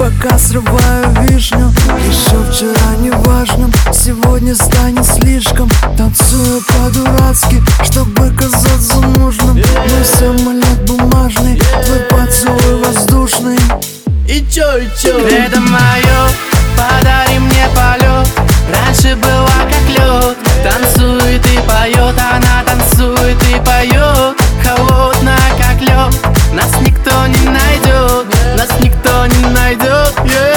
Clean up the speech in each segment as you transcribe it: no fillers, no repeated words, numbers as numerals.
пока срываю вишню. Еще вчера неважным, сегодня станет слишком. Танцую по-дурацки, чтобы казаться нужным. Мой самолет бумажный, твой поцелуй воздушный. И чё? Кредо мое, подари мне полет. Раньше была как лед. Танцует и поет, она танцует и поет. Холодная как лед. Нас никто не найдет, нас никто не найдет,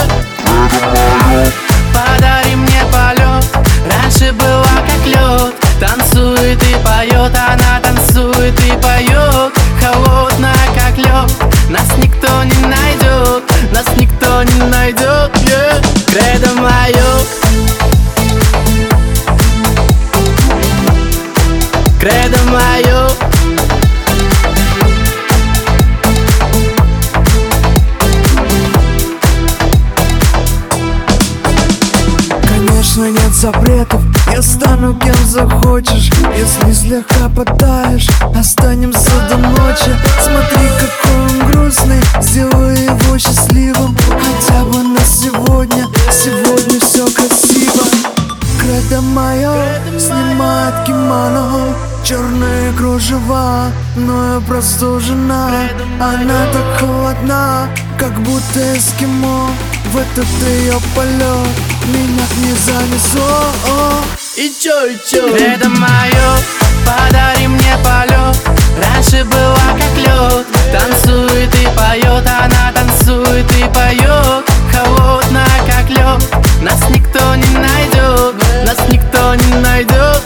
Подари мне полет. Раньше была как лед. Танцует и поет, она танцует и поет. Холодная как лед. Нас никто не найдет, нас никто не найдет, Кредо мое, кредо мое. Конечно, нет запретов, я стану кем захочешь. Если слегка потаешь, останемся до ночи. Смотри, какой он грустный, сделай его счастливым. Хотя бы на сегодня, сегодня все красиво. Кредо мое снимает кимоно, черные кружева, но я простужена. Она так холодна, как будто эскимо. В этот ее полет меня не занесло. И чё? Кредо мое, подари мне полет. Раньше была как лед. Танцует и поет, она танцует и поет. Холодная как лед. Нас никто не найдет, нас никто не найдет,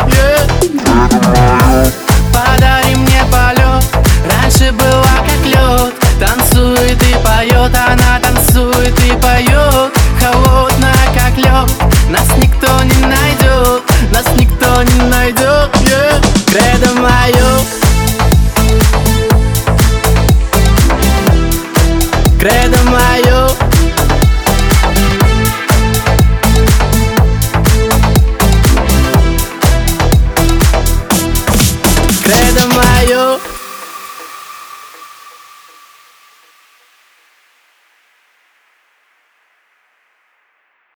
Подари мне полет. Раньше была как лед. Танцует и поет, она танцует и поет. Холодная как лед. Нас никто не найдет, нас никто не найдет, Кредо мое, кредо мое, кредо мое.